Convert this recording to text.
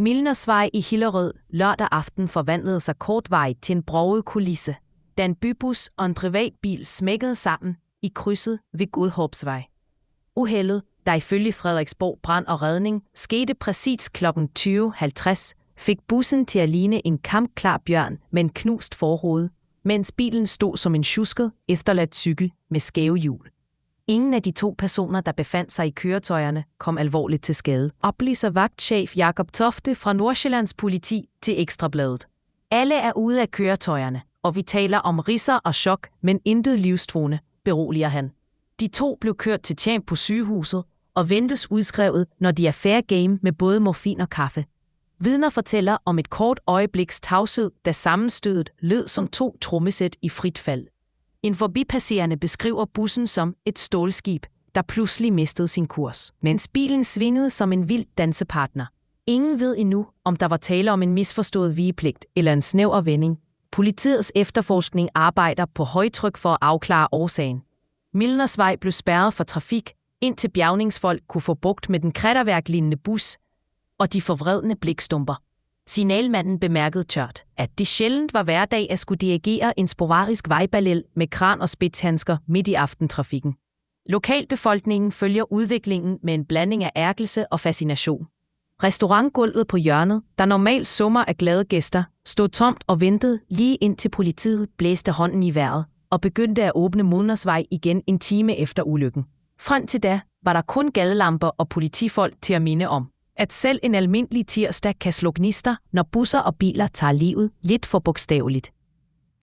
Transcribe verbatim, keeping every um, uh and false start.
Milnersvej i Hillerød lørdag aften forvandlede sig kortvarigt til en broget kulisse, da en bybus og en privatbil smækkede sammen i krydset ved Godthåbsvej. Uheldet, der ifølge Frederiksborg Brand og Redning skete præcis klokken tyve halvtreds, fik bussen til at ligne en kampklar bjørn med en knust forrude, mens bilen stod som en sjusket, efterladt cykel med skæve hjul. Ingen af de to personer, der befandt sig i køretøjerne, kom alvorligt til skade, oplyser vagtchef Jakob Tofte fra Nordsjællands Politi til Ekstrabladet. Alle er ude af køretøjerne, og vi taler om ridser og chok, men intet livstruende, beroliger han. De to blev kørt til Tjern på sygehuset og ventes udskrevet, når de er fair game med både morfin og kaffe. Vidner fortæller om et kort øjebliks tavshed, da sammenstødet lød som to trommesæt i frit fald. En forbipasserende beskriver bussen som et stålskib, der pludselig mistede sin kurs, mens bilen svingede som en vild dansepartner. Ingen ved endnu, om der var tale om en misforstået vigepligt eller en snæver vending. Politiets efterforskning arbejder på højtryk for at afklare årsagen. Milnersvej blev spærret for trafik, indtil bjærgningsfolk kunne få bugt med den krætterværk-lignende bus og de forvredne blikstumper. Signalmanden bemærkede tørt, at det sjældent var hverdag at skulle dirigere en sporadisk vejballel med kran og spidshandsker midt i aftentrafikken. Lokalbefolkningen følger udviklingen med en blanding af ærgelse og fascination. Restaurantgulvet på hjørnet, der normalt summer af glade gæster, stod tomt og ventede lige indtil politiet blæste hånden i vejret og begyndte at åbne Milnersvej igen en time efter ulykken. Frem til da var der kun gadelamper og politifolk til at minde om, at selv en almindelig tirsdag kan slå gnister, når busser og biler tager livet lidt for bogstaveligt.